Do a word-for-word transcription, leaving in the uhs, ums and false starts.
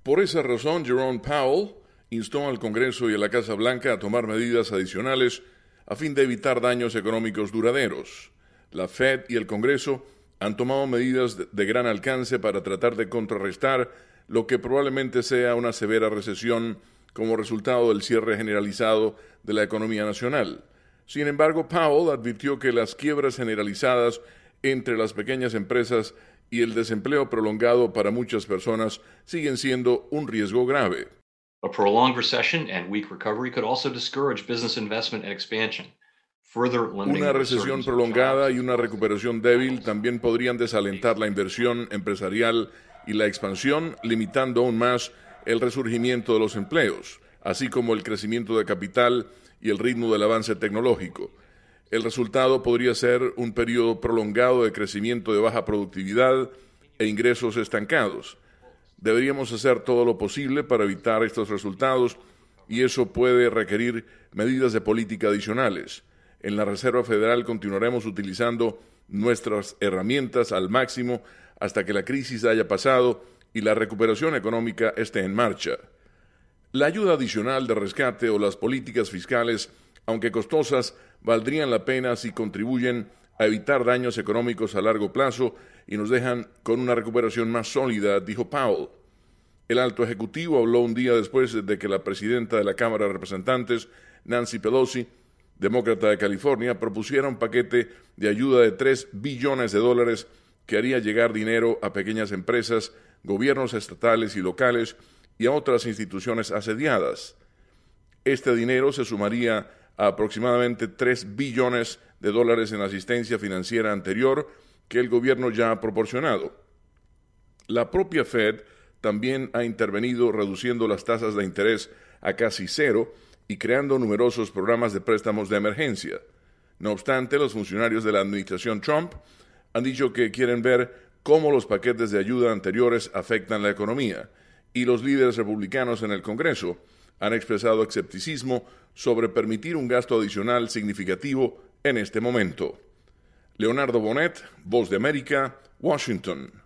Por esa razón, Jerome Powell instó al Congreso y a la Casa Blanca a tomar medidas adicionales a fin de evitar daños económicos duraderos. La Fed y el Congreso han tomado medidas de gran alcance para tratar de contrarrestar lo que probablemente sea una severa recesión como resultado del cierre generalizado de la economía nacional. Sin embargo, Powell advirtió que las quiebras generalizadas entre las pequeñas empresas y el desempleo prolongado para muchas personas siguen siendo un riesgo grave. A prolonged recession and weak recovery could also discourage business investment and expansion, further limiting Una the recesión resurgence of prolongada jobs y una recuperación débil también podrían desalentar la inversión empresarial y la expansión, limitando aún más el resurgimiento de los empleos, así como el crecimiento de capital y el ritmo del avance tecnológico. El resultado podría ser un periodo prolongado de crecimiento de baja productividad e ingresos estancados. Deberíamos hacer todo lo posible para evitar estos resultados y eso puede requerir medidas de política adicionales. En la Reserva Federal continuaremos utilizando nuestras herramientas al máximo hasta que la crisis haya pasado y la recuperación económica esté en marcha. La ayuda adicional de rescate o las políticas fiscales, aunque costosas, valdrían la pena si contribuyen a evitar daños económicos a largo plazo y nos dejan con una recuperación más sólida, dijo Powell. El alto ejecutivo habló un día después de que la presidenta de la Cámara de Representantes, Nancy Pelosi, demócrata de California, propusiera un paquete de ayuda de tres billones de dólares que haría llegar dinero a pequeñas empresas, gobiernos estatales y locales y a otras instituciones asediadas. Este dinero se sumaría a aproximadamente tres billones de dólares en asistencia financiera anterior que el gobierno ya ha proporcionado. La propia Fed también ha intervenido reduciendo las tasas de interés a casi cero y creando numerosos programas de préstamos de emergencia. No obstante, los funcionarios de la administración Trump han dicho que quieren ver cómo los paquetes de ayuda anteriores afectan la economía, y los líderes republicanos en el Congreso han expresado escepticismo sobre permitir un gasto adicional significativo en este momento. Leonardo Bonet, Voz de América, Washington.